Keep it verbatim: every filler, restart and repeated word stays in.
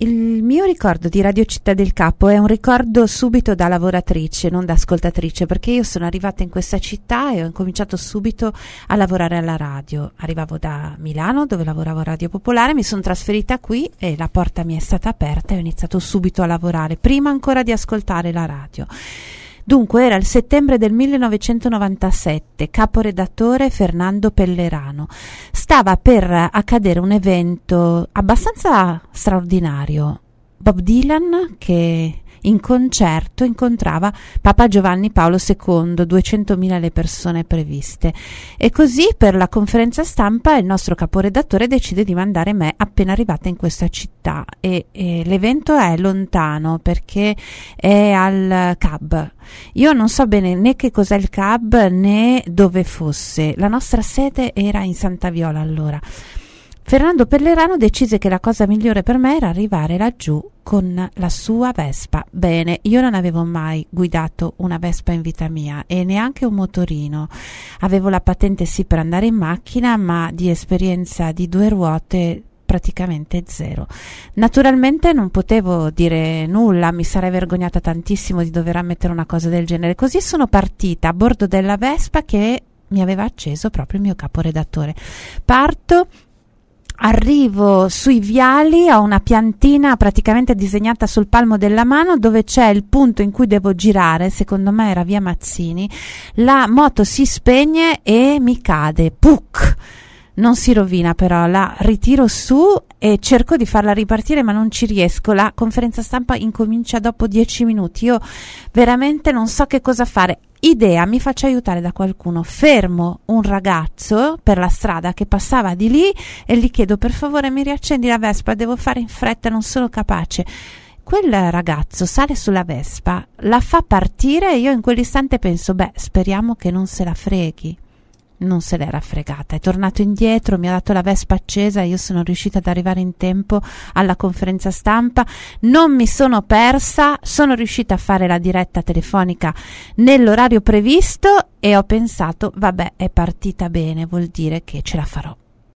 il mio ricordo di Radio Città del Capo è un ricordo subito da lavoratrice, non da ascoltatrice, perché io sono arrivata in questa città e ho incominciato subito a lavorare alla radio. Arrivavo da Milano, dove lavoravo a Radio Popolare, mi sono trasferita qui e la porta mi è stata aperta e ho iniziato subito a lavorare, prima ancora di ascoltare la radio. Dunque era il settembre del millenovecentonovantasette, caporedattore Fernando Pellerano. Stava per accadere un evento abbastanza straordinario. Bob Dylan che in concerto incontrava Papa Giovanni Paolo secondo, duecentomila le persone previste. E così per la conferenza stampa il nostro caporedattore decide di mandare me appena arrivata in questa città e, e l'evento è lontano perché è al C A B. Io non so bene né che cos'è il C A B né dove fosse. La nostra sede era in Santa Viola allora. Fernando Pellerano decise che la cosa migliore per me era arrivare laggiù con la sua Vespa. Bene, io non avevo mai guidato una Vespa in vita mia e neanche un motorino. Avevo la patente sì per andare in macchina, ma di esperienza di due ruote praticamente zero. Naturalmente non potevo dire nulla, mi sarei vergognata tantissimo di dover ammettere una cosa del genere. Così sono partita a bordo della Vespa che mi aveva acceso proprio il mio caporedattore. Parto. Arrivo sui viali, ho una piantina praticamente disegnata sul palmo della mano dove c'è il punto in cui devo girare, secondo me era via Mazzini, la moto si spegne e mi cade, puc! Non si rovina però, la ritiro su e cerco di farla ripartire ma non ci riesco, la conferenza stampa incomincia dopo dieci minuti, io veramente non so che cosa fare. Idea, mi faccio aiutare da qualcuno, fermo un ragazzo per la strada che passava di lì e gli chiedo per favore mi riaccendi la Vespa, devo fare in fretta, non sono capace. Quel ragazzo sale sulla Vespa, la fa partire e io in quell'istante penso beh speriamo che non se la freghi. Non se l'era fregata, è tornato indietro, mi ha dato la Vespa accesa e io sono riuscita ad arrivare in tempo alla conferenza stampa, non mi sono persa, sono riuscita a fare la diretta telefonica nell'orario previsto e ho pensato vabbè è partita bene, vuol dire che ce la farò.